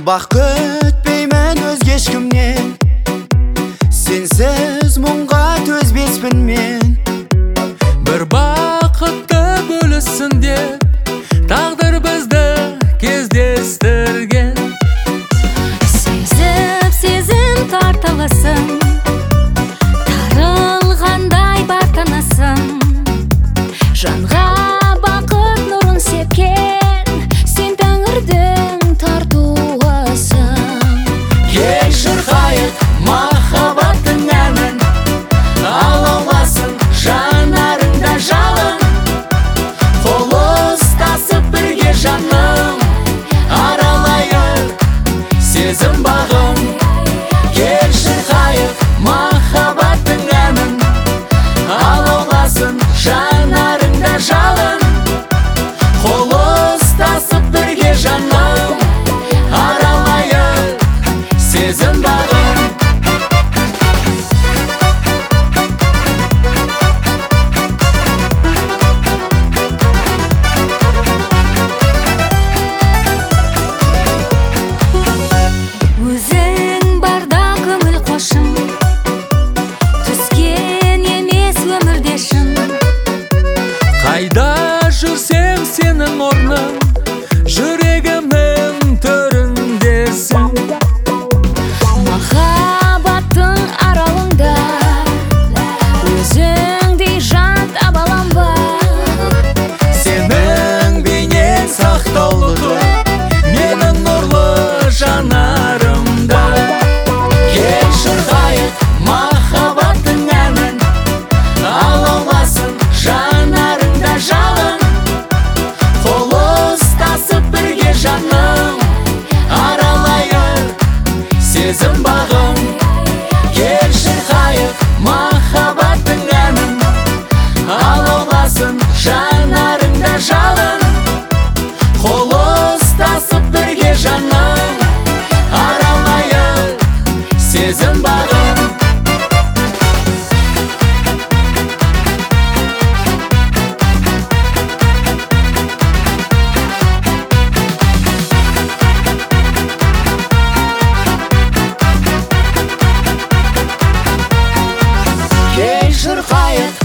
Бақ күтпеймін өзге ешкімнен, сенсіз мұңға төзбеспін мен. Бір бақытты бөліссін деп тағдыр бізді кездестірген. Сезім тартылысын, тарылғандай бар тынысың. Жанға бақыт нұрын сепкен, сен тәңірдің тартуысың. Кел шырқайық махаббаттың әнін, алауласын жанарыңда жалын. Қол ұстасып бірге жаным, аралайық сезім бағын. Кел шырқайық махаббаттың әнін, алауласын жанарыңда жалын. Қол ұстасып бірге жаным, аралайық сезім бағын. Өзің барда көңіл қошым, түскен емес өмірдешім. Қайда жүрсем сенің орның, жүрегімнің төріндесің. Махаббаттың аралында өзіңдей жан табалам ба? Сенің бейнең сақтаулы тұр менің нұрлы жанарымда. Кел шырқайық махаббаттың әнін, алауласын жанарыңда жалын. Қол ұстасып бірге жаным, аралайық сезім бағын. Кел шырқайық махаббаттың әнін, алауласын жанарыңда жалын. Қол ұстасып бірге жаным, аралайық сезім бағын. Кел шырқайық